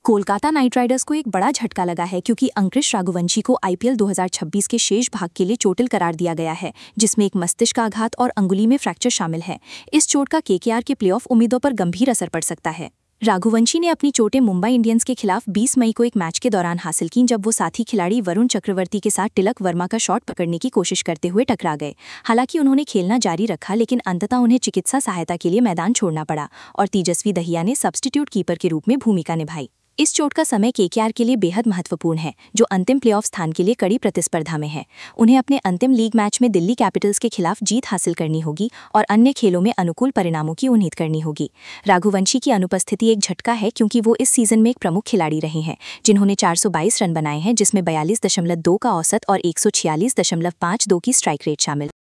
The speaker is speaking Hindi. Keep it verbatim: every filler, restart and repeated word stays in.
कोलकाता नाइट राइडर्स को एक बड़ा झटका लगा है क्योंकि अंकृश रघुवंशी को आईपीएल दो हज़ार छब्बीस के शेष भाग के लिए चोटिल करार दिया गया है, जिसमें एक मस्तिष्क आघात और अंगुली में फ्रैक्चर शामिल है। इस चोट का केकेआर के प्लेऑफ उम्मीदों पर गंभीर असर पड़ सकता है। रघुवंशी ने अपनी चोटें मुंबई इंडियंस के खिलाफ बीस मई को एक मैच के दौरान हासिल की, जब वो साथी खिलाड़ी वरुण चक्रवर्ती के साथ तिलक वर्मा का शॉट पकड़ने की कोशिश करते हुए टकरा गए। हालांकि उन्होंने खेलना जारी रखा, लेकिन अंततः उन्हें चिकित्सा सहायता के लिए मैदान छोड़ना पड़ा और तेजस्वी दहिया ने सब्स्टिट्यूट कीपर के रूप में भूमिका निभाई। इस चोट का समय केकेआर के लिए बेहद महत्वपूर्ण है, जो अंतिम प्लेऑफ स्थान के लिए कड़ी प्रतिस्पर्धा में है। उन्हें अपने अंतिम लीग मैच में दिल्ली कैपिटल्स के खिलाफ जीत हासिल करनी होगी और अन्य खेलों में अनुकूल परिणामों की उम्मीद करनी होगी। रघुवंशी की अनुपस्थिति एक झटका है क्योंकि वो इस सीजन में एक प्रमुख खिलाड़ी रहे हैं, जिन्होंने चार सौ बाईस रन बनाए हैं, जिसमें बयालीस दशमलव दो का औसत और एक सौ छियालीस दशमलव पाँच दो की स्ट्राइक रेट शामिल।